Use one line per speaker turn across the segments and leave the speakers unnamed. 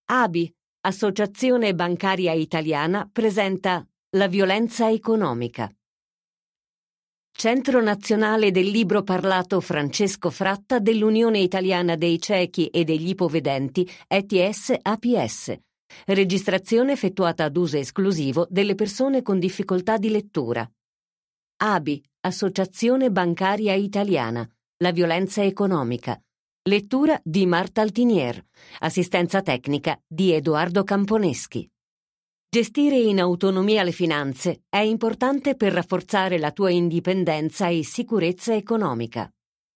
ABI, Associazione Bancaria Italiana, presenta La violenza economica. Centro Nazionale del Libro Parlato Francesco Fratta dell'Unione Italiana dei Ciechi e degli Ipovedenti ETS-APS. Registrazione effettuata ad uso esclusivo delle persone con difficoltà di lettura. ABI, Associazione Bancaria Italiana. La violenza economica. Lettura di Marta Altinier. Assistenza tecnica di Edoardo Camponeschi. Gestire in autonomia le finanze è importante per rafforzare la tua indipendenza e sicurezza economica.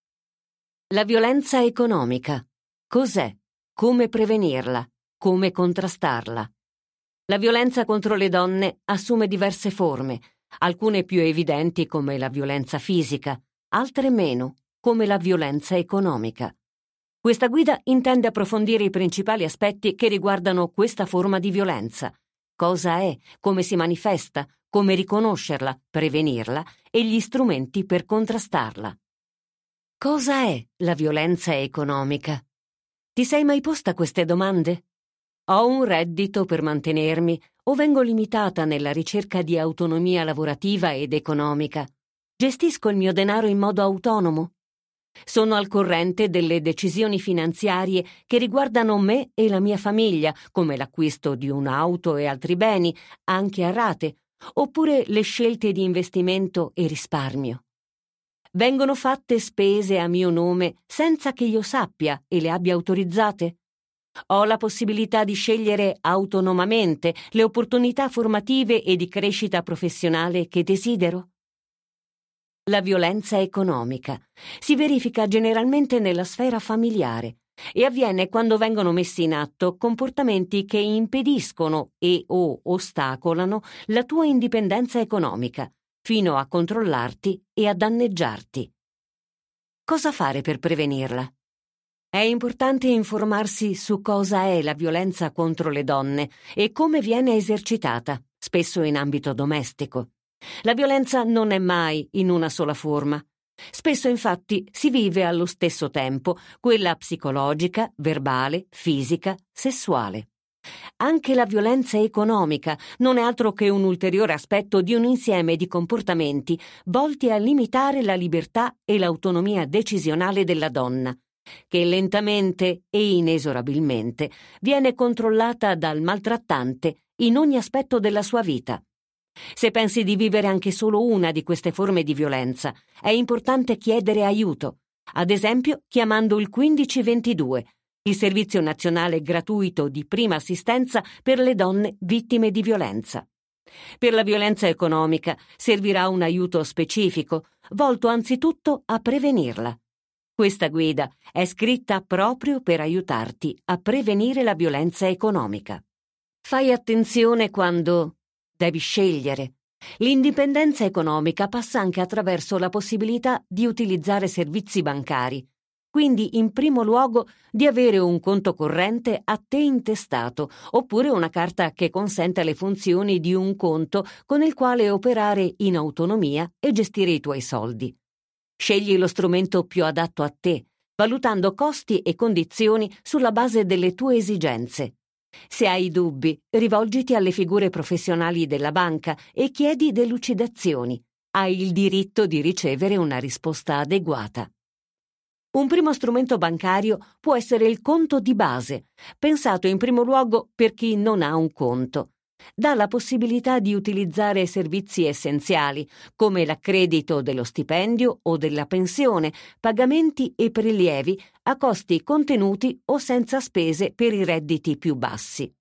La violenza economica. Cos'è? Come prevenirla? Come contrastarla? La violenza contro le donne assume diverse forme, alcune più evidenti come la violenza fisica, altre meno, come la violenza economica. Questa guida intende approfondire i principali aspetti che riguardano questa forma di violenza. Cosa è, come si manifesta, come riconoscerla, prevenirla e gli strumenti per contrastarla. Cosa è la violenza economica? Ti sei mai posta queste domande? Ho un reddito per mantenermi o vengo limitata nella ricerca di autonomia lavorativa ed economica? Gestisco il mio denaro in modo autonomo? Sono al corrente delle decisioni finanziarie che riguardano me e la mia famiglia, come l'acquisto di un'auto e altri beni, anche a rate, oppure le scelte di investimento e risparmio. Vengono fatte spese a mio nome senza che io sappia e le abbia autorizzate? Ho la possibilità di scegliere autonomamente le opportunità formative e di crescita professionale che desidero? La violenza economica si verifica generalmente nella sfera familiare e avviene quando vengono messi in atto comportamenti che impediscono o ostacolano la tua indipendenza economica, fino a controllarti e a danneggiarti. Cosa fare per prevenirla? È importante informarsi su cosa è la violenza contro le donne e come viene esercitata, spesso in ambito domestico. La violenza non è mai in una sola forma. Spesso, infatti, si vive allo stesso tempo quella psicologica, verbale, fisica, sessuale. Anche la violenza economica non è altro che un ulteriore aspetto di un insieme di comportamenti volti a limitare la libertà e l'autonomia decisionale della donna, che lentamente e inesorabilmente viene controllata dal maltrattante in ogni aspetto della sua vita. Se pensi di vivere anche solo una di queste forme di violenza, è importante chiedere aiuto, ad esempio chiamando il 1522, il servizio nazionale gratuito di prima assistenza per le donne vittime di violenza. Per la violenza economica servirà un aiuto specifico, volto anzitutto a prevenirla. Questa guida è scritta proprio per aiutarti a prevenire la violenza economica. Fai attenzione quando devi scegliere. L'indipendenza economica passa anche attraverso la possibilità di utilizzare servizi bancari, quindi in primo luogo di avere un conto corrente a te intestato, oppure una carta che consenta le funzioni di un conto con il quale operare in autonomia e gestire i tuoi soldi. Scegli lo strumento più adatto a te, valutando costi e condizioni sulla base delle tue esigenze. Se hai dubbi, rivolgiti alle figure professionali della banca e chiedi delucidazioni. Hai il diritto di ricevere una risposta adeguata. Un primo strumento bancario può essere il conto di base, pensato in primo luogo per chi non ha un conto. Dà la possibilità di utilizzare servizi essenziali, come l'accredito dello stipendio o della pensione, pagamenti e prelievi a costi contenuti o senza spese per i redditi più bassi.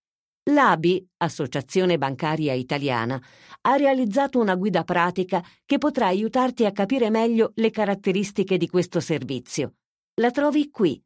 L'ABI, Associazione Bancaria Italiana, ha realizzato una guida pratica che potrà aiutarti a capire meglio le caratteristiche di questo servizio. La trovi qui: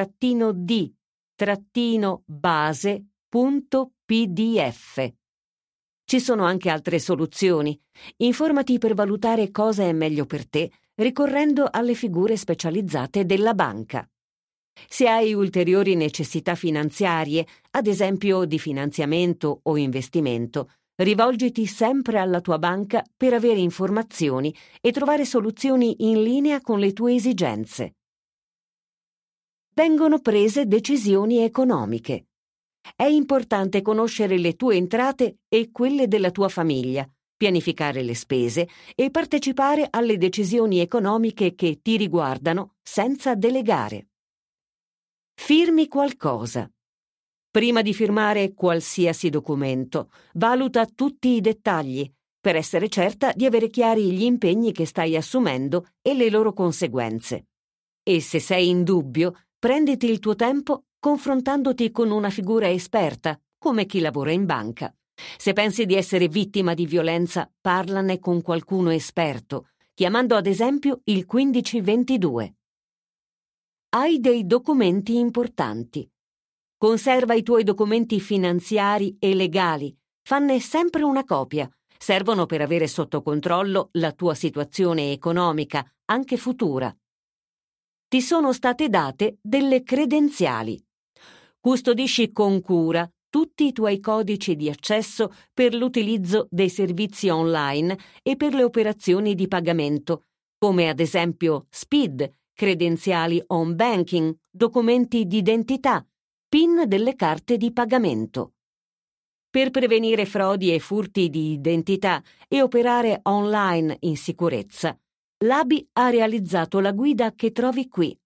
www.abi.it/uploads/2024/infografica-conto-di-base.pdf Ci sono anche altre soluzioni. Informati per valutare cosa è meglio per te, ricorrendo alle figure specializzate della banca. Se hai ulteriori necessità finanziarie, ad esempio di finanziamento o investimento, rivolgiti sempre alla tua banca per avere informazioni e trovare soluzioni in linea con le tue esigenze. Vengono prese decisioni economiche. È importante conoscere le tue entrate e quelle della tua famiglia, pianificare le spese e partecipare alle decisioni economiche che ti riguardano senza delegare. Firmi qualcosa. Prima di firmare qualsiasi documento, valuta tutti i dettagli per essere certa di avere chiari gli impegni che stai assumendo e le loro conseguenze. E se sei in dubbio, prenditi il tuo tempo confrontandoti con una figura esperta, come chi lavora in banca. Se pensi di essere vittima di violenza, parlane con qualcuno esperto, chiamando ad esempio il 1522. Hai dei documenti importanti. Conserva i tuoi documenti finanziari e legali. Fanne sempre una copia. Servono per avere sotto controllo la tua situazione economica, anche futura. Ti sono state date delle credenziali. Custodisci con cura tutti i tuoi codici di accesso per l'utilizzo dei servizi online e per le operazioni di pagamento, come ad esempio SPID, credenziali home banking, documenti di identità, PIN delle carte di pagamento. Per prevenire frodi e furti di identità e operare online in sicurezza, l'ABI ha realizzato la guida che trovi qui: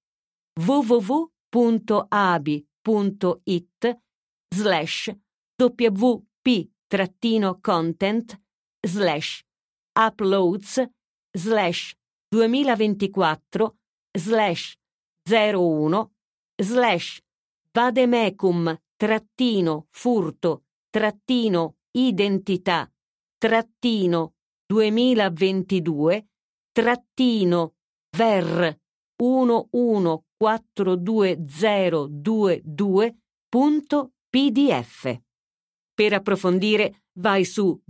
www.abi.it/2024/ver1142022.pdf. Per approfondire vai su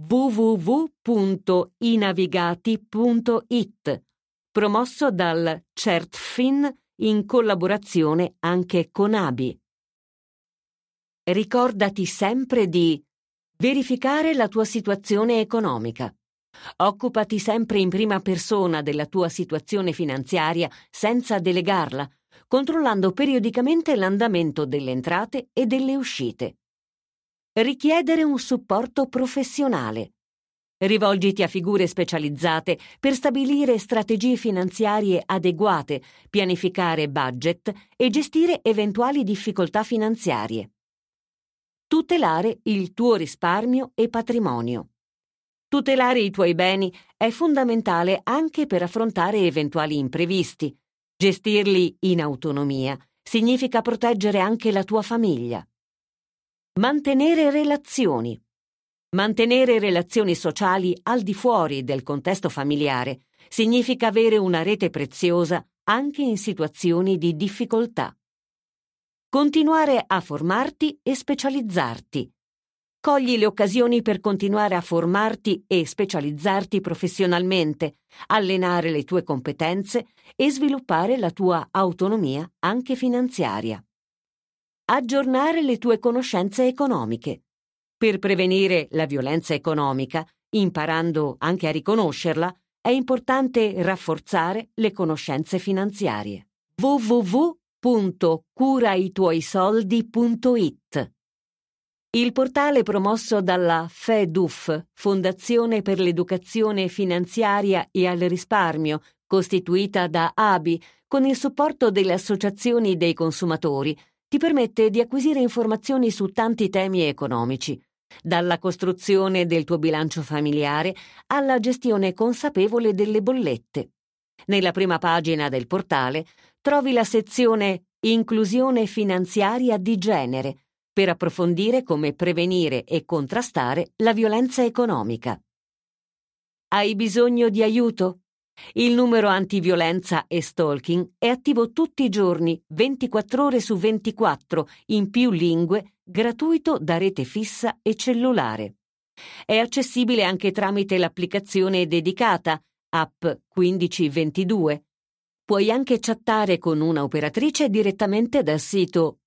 www.inavigati.it, promosso dal CertFin in collaborazione anche con ABI. Ricordati sempre di verificare la tua situazione economica. Occupati sempre in prima persona della tua situazione finanziaria senza delegarla, controllando periodicamente l'andamento delle entrate e delle uscite. Richiedere un supporto professionale. Rivolgiti a figure specializzate per stabilire strategie finanziarie adeguate, pianificare budget e gestire eventuali difficoltà finanziarie. Tutelare il tuo risparmio e patrimonio. Tutelare i tuoi beni è fondamentale anche per affrontare eventuali imprevisti. Gestirli in autonomia significa proteggere anche la tua famiglia. Mantenere relazioni. Mantenere relazioni sociali al di fuori del contesto familiare significa avere una rete preziosa anche in situazioni di difficoltà. Continuare a formarti e specializzarti. Cogli le occasioni per continuare a formarti e specializzarti professionalmente, allenare le tue competenze e sviluppare la tua autonomia anche finanziaria. Aggiornare le tue conoscenze economiche. Per prevenire la violenza economica, imparando anche a riconoscerla, è importante rafforzare le conoscenze finanziarie. www.curaituoisoldi.it. Il portale promosso dalla FEDUF, Fondazione per l'Educazione Finanziaria e al Risparmio, costituita da ABI, con il supporto delle associazioni dei consumatori, ti permette di acquisire informazioni su tanti temi economici, dalla costruzione del tuo bilancio familiare alla gestione consapevole delle bollette. Nella prima pagina del portale trovi la sezione Inclusione finanziaria di genere, per approfondire come prevenire e contrastare la violenza economica. Hai bisogno di aiuto? Il numero antiviolenza e stalking è attivo tutti i giorni, 24 ore su 24, in più lingue, gratuito da rete fissa e cellulare. È accessibile anche tramite l'applicazione dedicata App 1522. Puoi anche chattare con una operatrice direttamente dal sito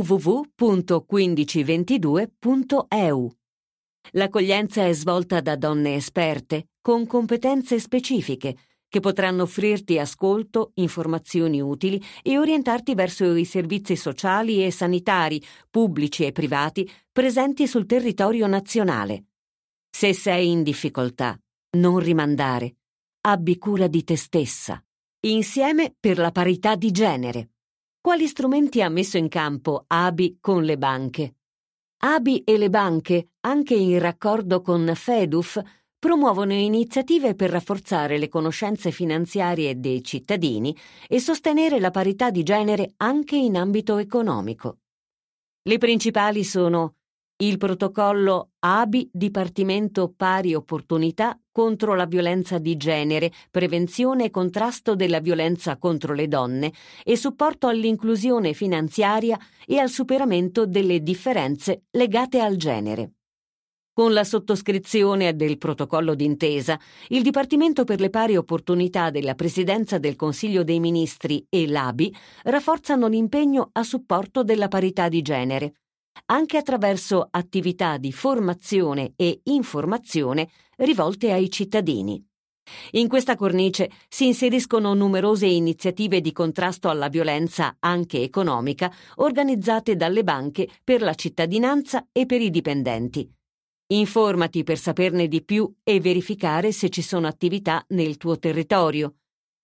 www.1522.eu. L'accoglienza è svolta da donne esperte, con competenze specifiche, che potranno offrirti ascolto, informazioni utili e orientarti verso i servizi sociali e sanitari, pubblici e privati, presenti sul territorio nazionale. Se sei in difficoltà, non rimandare. Abbi cura di te stessa. Insieme per la parità di genere. Quali strumenti ha messo in campo ABI con le banche? ABI e le banche, anche in raccordo con FEDUF, promuovono iniziative per rafforzare le conoscenze finanziarie dei cittadini e sostenere la parità di genere anche in ambito economico. Le principali sono il protocollo ABI Dipartimento Pari Opportunità contro la violenza di genere, prevenzione e contrasto della violenza contro le donne e supporto all'inclusione finanziaria e al superamento delle differenze legate al genere. Con la sottoscrizione del protocollo d'intesa, il Dipartimento per le Pari Opportunità della Presidenza del Consiglio dei Ministri e l'ABI rafforzano l'impegno a supporto della parità di genere, anche attraverso attività di formazione e informazione rivolte ai cittadini. In questa cornice si inseriscono numerose iniziative di contrasto alla violenza anche economica organizzate dalle banche per la cittadinanza e per i dipendenti. Informati per saperne di più e verificare se ci sono attività nel tuo territorio.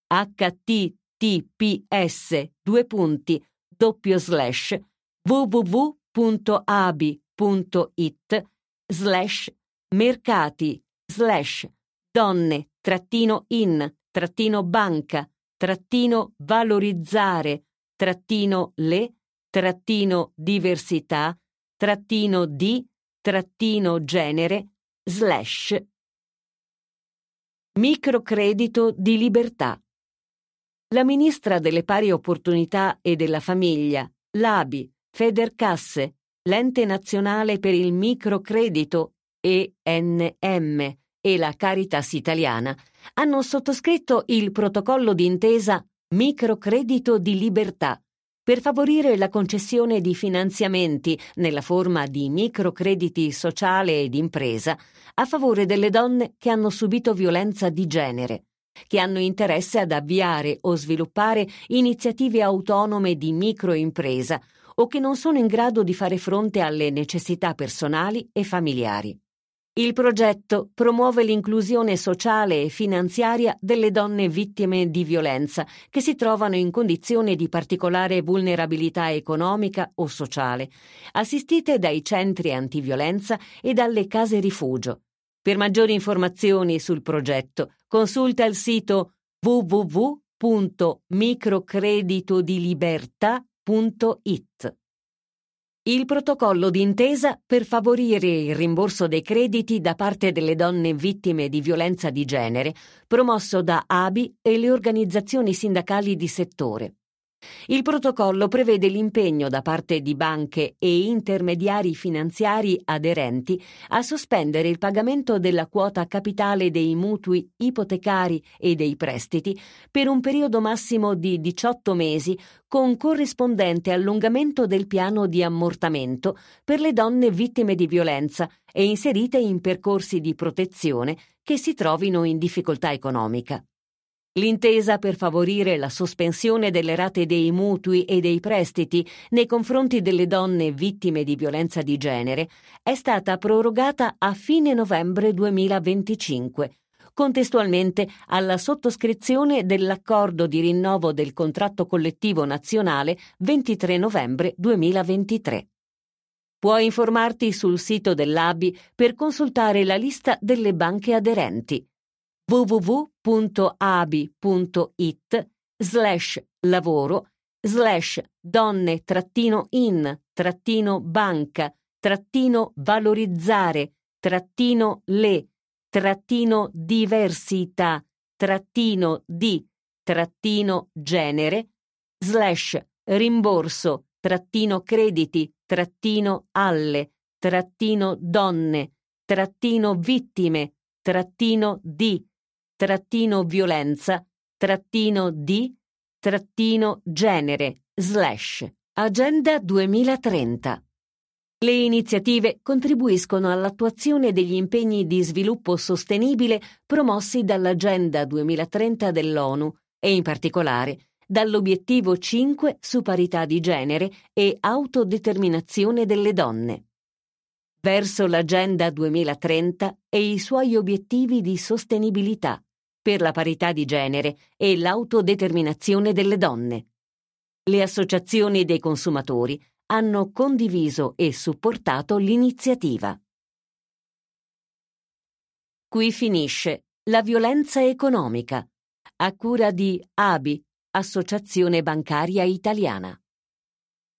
https://www.abi.it/donne-valorizzare-di-genere/ Microcredito di libertà. La Ministra delle Pari Opportunità e della Famiglia, l'ABI, Federcasse, l'Ente Nazionale per il Microcredito ENM e la Caritas Italiana hanno sottoscritto il protocollo d'intesa Microcredito di libertà per favorire la concessione di finanziamenti nella forma di microcrediti sociale ed impresa a favore delle donne che hanno subito violenza di genere, che hanno interesse ad avviare o sviluppare iniziative autonome di microimpresa o che non sono in grado di fare fronte alle necessità personali e familiari. Il progetto promuove l'inclusione sociale e finanziaria delle donne vittime di violenza che si trovano in condizioni di particolare vulnerabilità economica o sociale, assistite dai centri antiviolenza e dalle case rifugio. Per maggiori informazioni sul progetto, consulta il sito www.microcreditodilibertà.it. Il protocollo d'intesa per favorire il rimborso dei crediti da parte delle donne vittime di violenza di genere, promosso da ABI e le organizzazioni sindacali di settore. Il protocollo prevede l'impegno da parte di banche e intermediari finanziari aderenti a sospendere il pagamento della quota capitale dei mutui ipotecari e dei prestiti per un periodo massimo di 18 mesi con corrispondente allungamento del piano di ammortamento per le donne vittime di violenza e inserite in percorsi di protezione che si trovino in difficoltà economica. L'intesa per favorire la sospensione delle rate dei mutui e dei prestiti nei confronti delle donne vittime di violenza di genere è stata prorogata a fine novembre 2025, contestualmente alla sottoscrizione dell'accordo di rinnovo del contratto collettivo nazionale 23 novembre 2023. Puoi informarti sul sito dell'ABI per consultare la lista delle banche aderenti www.abi.it/donne-in-di-genere/rimborso-crediti-alle-donne vittime, di, violenza, di, genere, Agenda 2030. Le iniziative contribuiscono all'attuazione degli impegni di sviluppo sostenibile promossi dall'Agenda 2030 dell'ONU e in particolare dall'obiettivo 5 su parità di genere e autodeterminazione delle donne. Verso l'Agenda 2030 e i suoi obiettivi di sostenibilità per la parità di genere e l'autodeterminazione delle donne. Le associazioni dei consumatori hanno condiviso e supportato l'iniziativa. Qui finisce la violenza economica, a cura di ABI, Associazione Bancaria Italiana.